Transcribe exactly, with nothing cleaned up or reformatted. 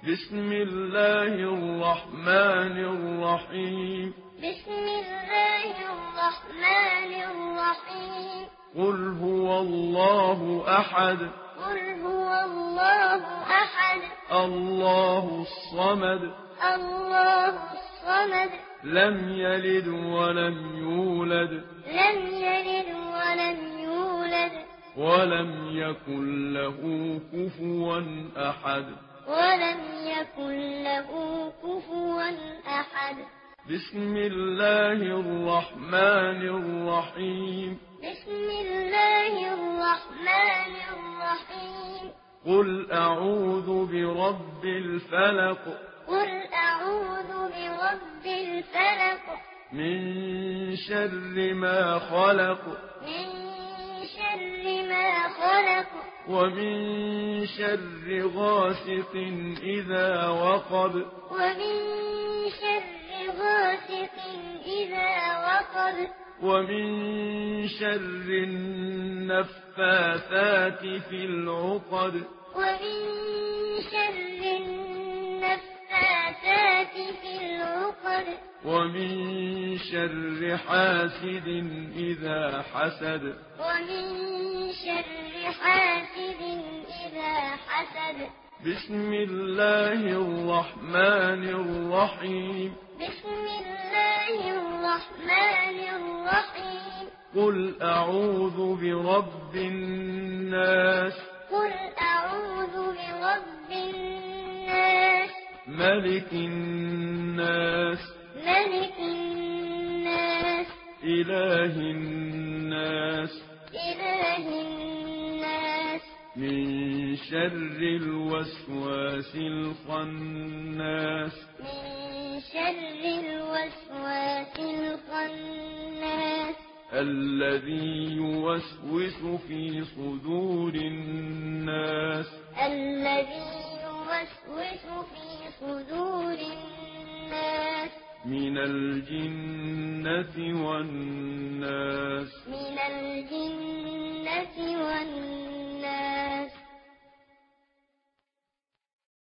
بسم الله الرحمن الرحيم بسم الله الرحمن الرحيم قل هو الله أحد قل هو الله أحد الله الصمد الله الصمد لم يلد ولم يولد لم يلد ولم يولد ولم يكن له كفوا أحد ولم يكن له كفوا أحد بسم الله الرحمن الرحيم بسم الله الرحمن الرحيم قل أعوذ برب الفلق قل أعوذ برب الفلق من شر ما خلق من شر ما خلق ومن شر غاسق إذا وقب ومن شر غاسق إذا وقب ومن شر النفاثات في العقد ومن شر النفاثات في العقد ومن شر حاسد إذا حسد ومن شر حاسد إذا حسد بسم الله الرحمن الرحيم بسم الله الرحمن الرحيم قل أعوذ برب الناس قل أعوذ برب الناس ملك الناس ملك الناس إله الناس إله الناس من شر الوسواس الخناس من شر الوسواس الخناس الذي يوسوس في صدور الناس الذي يوسوس في صدور الناس من الجنة والناس